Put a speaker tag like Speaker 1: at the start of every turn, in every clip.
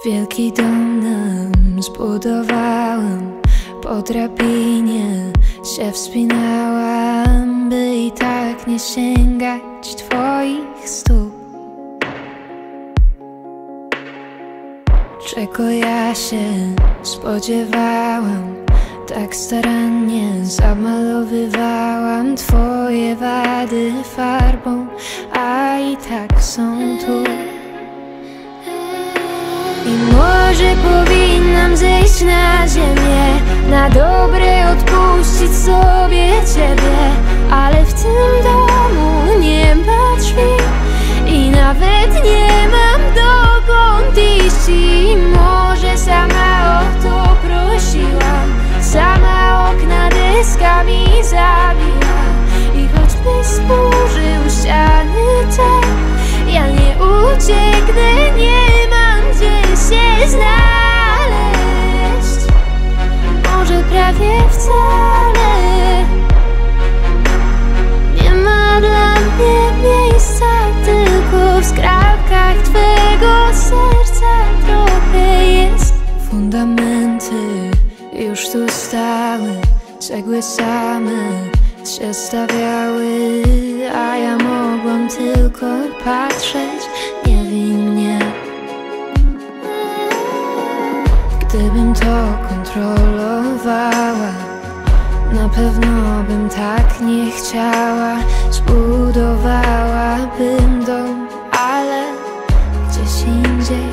Speaker 1: Wielki dom nam zbudowałam, po drabinie się wspinałam, by i tak nie sięgać twoich stóp. Czego ja się spodziewałam, tak starannie zamalowywałam twoje wady farbą, a i tak są tu. I może powinnam zejść na ziemię, na dobre odpuścić sobie ciebie, ale w tym domu nie ma drzwi i nawet nie mam dokąd iść. I może sama o to prosiłam, sama okna deskami zabiła i choćby zburzył ściany te, ja nie ucieknę, nie mam gdzie się znaleźć. Może prawie wcale nie ma dla mnie miejsca, tylko w skrawkach twego serca trochę jest. Fundamenty już tu stały, cegły same się stawiały, a ja mogłam tylko patrzeć niewinnie. Gdybym to kontrolowała, na pewno bym tak nie chciała. Zbudowałabym dom, ale gdzieś indziej.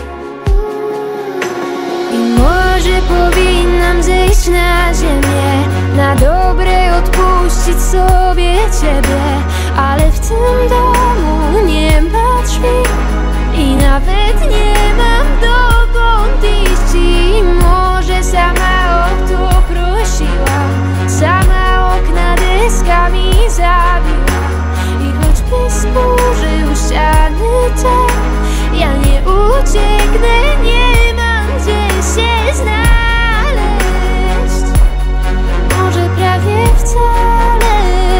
Speaker 1: I może powinnam zejść na ziemię, na dobre odpuścić sobie ciebie, ale w tym domu nie ma drzwi i nawet nie mam dokąd iść. I może sama o to prosiłam, sama okna deskami zabiła i choćby zburzył ściany te, ja nie ucieknę, nie mam gdzie się znaleźć. Może prawie wcale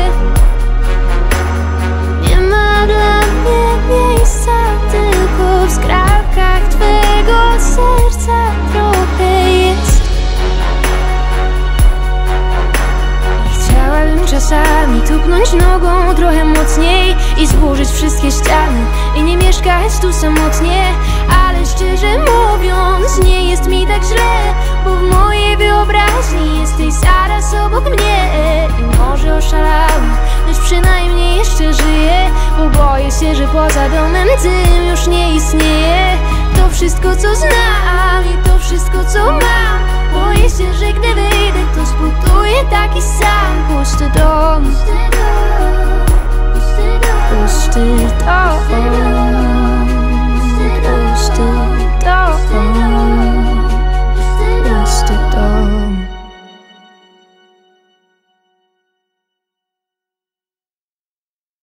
Speaker 1: nie ma dla mnie miejsca, tylko w skrawkach twego serca trochę jest. I chciałabym czasami tupnąć nogą trochę mocniej i zburzyć wszystkie ściany i nie mieszkać tu samotnie, ale szczerze mówiąc nie jest mi tak źle, bo w mojej wyobraźni jesteś zaraz obok mnie. I może oszalałam, lecz przynajmniej jeszcze żyję, bo boję się, że poza domem tym już nie istnieje. To wszystko co znam i to wszystko co mam, boję się, że gdy wyjdę to zbuduję taki sam pusty dom. Pusty dom.